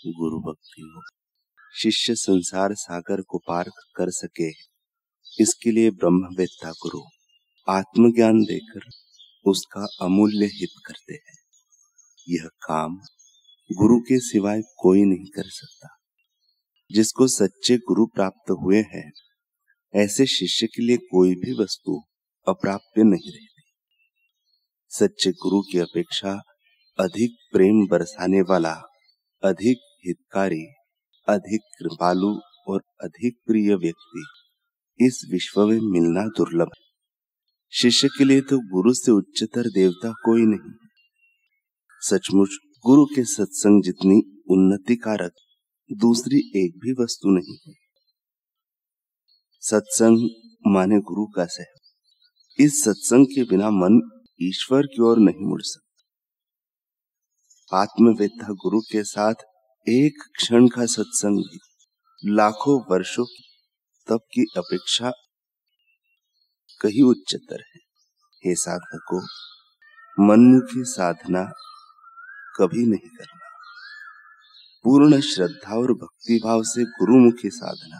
गुरु भक्ति हो। शिष्य संसार सागर को पार कर सके, इसके लिए ब्रह्मवेत्ता गुरु आत्मज्ञान देकर उसका अमूल्य हित करते हैं। यह काम गुरु के सिवाय कोई नहीं कर सकता। जिसको सच्चे गुरु प्राप्त हुए हैं, ऐसे शिष्य के लिए कोई भी वस्तु अप्राप्य नहीं रहती। सच्चे गुरु की अपेक्षा अधिक प्रेम बरसाने वाला, अधिक हितकारी, अधिक कृपालु और अधिक प्रिय व्यक्ति इस विश्व में मिलना दुर्लभ है। शिष्य के लिए तो गुरु से उच्चतर देवता कोई नहीं। सचमुच गुरु के सत्संग जितनी उन्नति कारक दूसरी एक भी वस्तु नहीं है। सत्संग माने गुरु का सहयोग। इस सत्संग के बिना मन ईश्वर की ओर नहीं मुड़ सकता। आत्मवेत्ता गुरु के साथ एक क्षण का सत्संग भी लाखों वर्षों की तप की अपेक्षा कहीं उच्चतर है। हे साधकों, मनमुखी साधना कभी नहीं करना। पूर्ण श्रद्धा और भक्ति भाव से गुरुमुखी साधना।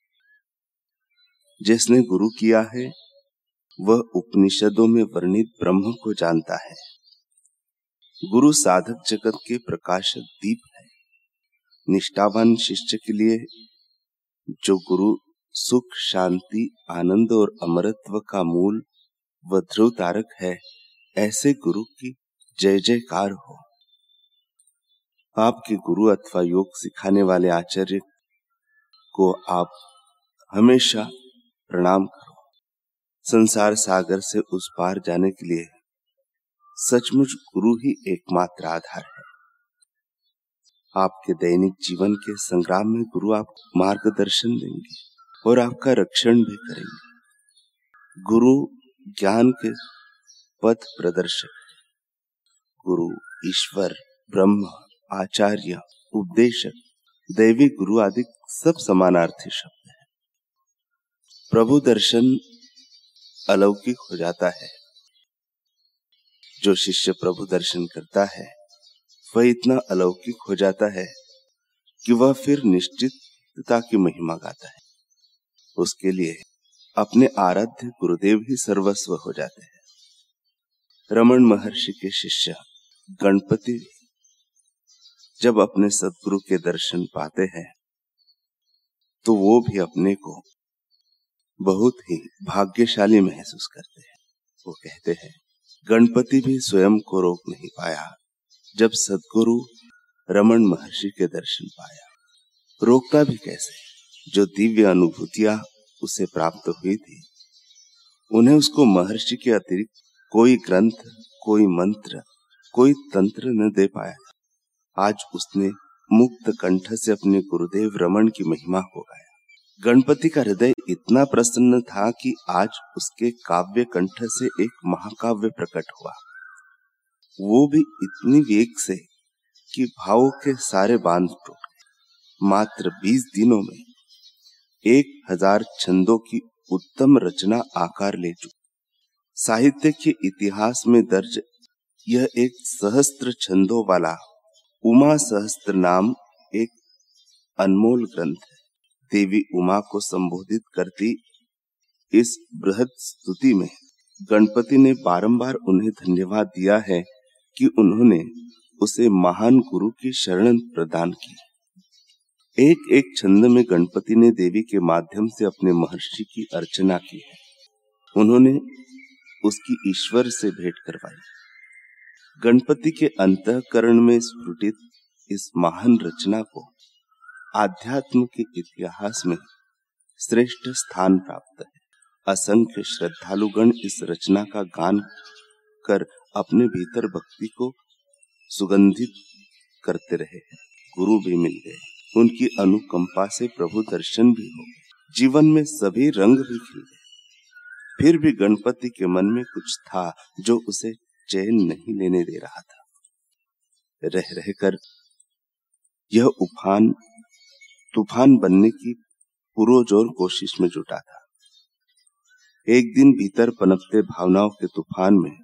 जिसने गुरु किया है वह उपनिषदों में वर्णित ब्रह्म को जानता है। गुरु साधक जगत के प्रकाशक दीप है। निष्ठावान शिष्य के लिए जो गुरु सुख, शांति, आनंद और अमरत्व का मूल व ध्रुव तारक है, ऐसे गुरु की जय जयकार हो। आपके गुरु अथवा योग सिखाने वाले आचार्य को आप हमेशा प्रणाम करो। संसार सागर से उस पार जाने के लिए सचमुच गुरु ही एकमात्र आधार है। आपके दैनिक जीवन के संग्राम में गुरु आपको मार्गदर्शन देंगे और आपका रक्षण भी करेंगे। गुरु ज्ञान के पथ प्रदर्शक है। गुरु ईश्वर, ब्रह्म, आचार्य, उपदेशक, दैवी गुरु आदि सब समानार्थी शब्द हैं। प्रभु दर्शन अलौकिक हो जाता है। जो शिष्य प्रभु दर्शन करता है वह इतना अलौकिक हो जाता है कि वह फिर निश्चितता की महिमा गाता है। उसके लिए अपने आराध्य गुरुदेव ही सर्वस्व हो जाते हैं। रमन महर्षि के शिष्य गणपति जब अपने सद्गुरु के दर्शन पाते हैं तो वो भी अपने को बहुत ही भाग्यशाली महसूस करते हैं। वो कहते हैं, गणपति भी स्वयं को रोक नहीं पाया जब सद्गुरु रमन महर्षि के दर्शन पाया। रोकता भी कैसे? जो दिव्य अनुभूतियां उसे प्राप्त हुई थी, उन्हें उसको महर्षि के अतिरिक्त कोई ग्रंथ, कोई मंत्र, कोई तंत्र न दे पाया। आज उसने मुक्त कंठ से अपने गुरुदेव रमन की महिमा को गाया। गणपति का हृदय इतना प्रसन्न था कि आज उसके काव्य कंठ से एक महाकाव्य प्रकट हुआ। वो भी इतनी वेग से कि भावों के सारे बांध टूट गए। मात्र 20 दिनों में 1000 छंदों की उत्तम रचना आकार ले चुकी। साहित्य के इतिहास में दर्ज यह एक सहस्त्र छंदों वाला उमा सहस्त्र नाम एक अनमोल ग्रंथ है। देवी उमा को संबोधित करती इस बृहद स्तुति में गणपति ने बारंबार उन्हें धन्यवाद दिया है कि उन्होंने उसे महान गुरु की शरण प्रदान की। एक एक छंद में गणपति ने देवी के माध्यम से अपने महर्षि की अर्चना की है। उन्होंने उसकी ईश्वर से भेंट करवाई। गणपति के अंतःकरण में स्फुटित इस महान रचना को आध्यात्म के इतिहास में श्रेष्ठ स्थान प्राप्त है। असंख्य श्रद्धालुगण इस रचना का गान कर अपने भीतर भक्ति को सुगंधित करते रहे हैं। गुरु भी मिल गए, उनकी अनुकंपा से प्रभु दर्शन भी हो गए, जीवन में सभी रंग भी खिल गए। फिर भी गणपति के मन में कुछ था जो उसे चैन नहीं लेने दे रहा था। रह रहकर यह तूफान बनने की पुरजोर कोशिश में जुटा था। एक दिन भीतर पनपते भावनाओं के तूफान में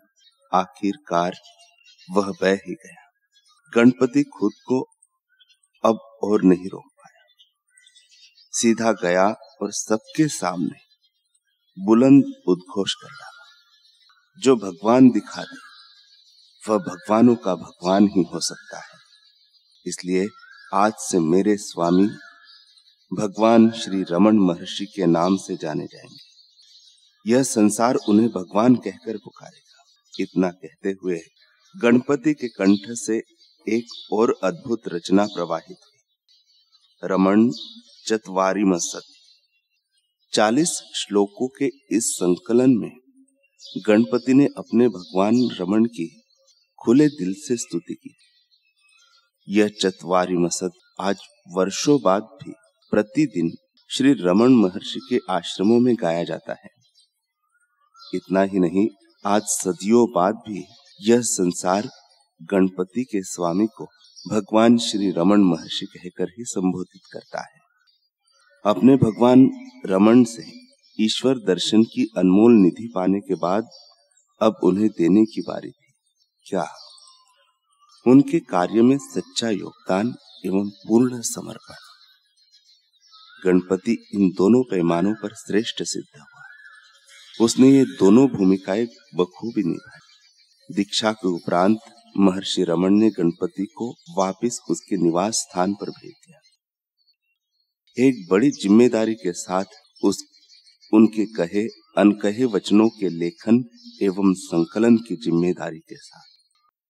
आखिरकार वह बह ही गया। गणपति खुद को अब और नहीं रोक पाया। सीधा गया और सबके सामने बुलंद उद्घोष कर डाला, जो भगवान दिखा दे वह भगवानों का भगवान ही हो सकता है। इसलिए आज से मेरे स्वामी भगवान श्री रमण महर्षि के नाम से जाने जाएंगे। यह संसार उन्हें भगवान कहकर पुकारेगा। इतना कहते हुए गणपति के कंठ से एक और अद्भुत रचना प्रवाहित हुई, रमण चत्वारिमसत्। 40 श्लोकों के इस संकलन में गणपति ने अपने भगवान रमण की खुले दिल से स्तुति की। यह चत्वारिमसत् आज वर्षों बाद भी प्रतिदिन श्री रमण महर्षि के आश्रमों में गाया जाता है। इतना ही नहीं, आज सदियों बाद भी यह संसार गणपति के स्वामी को भगवान श्री रमण महर्षि कहकर ही संबोधित करता है। अपने भगवान रमण से ईश्वर दर्शन की अनमोल निधि पाने के बाद अब उन्हें देने की बारी थी। क्या उनके कार्य में सच्चा योगदान एवं पूर्ण समर्पण। गणपति इन दोनों पैमानों पर श्रेष्ठ सिद्ध हुआ। उसने ये दोनों भूमिकाएं बखूबी निभाई। दीक्षा के उपरांत महर्षि रमण ने गणपति को वापस उसके निवास स्थान पर भेज दिया। एक बड़ी जिम्मेदारी के साथ उनके कहे अनकहे वचनों के लेखन एवं संकलन की जिम्मेदारी के साथ।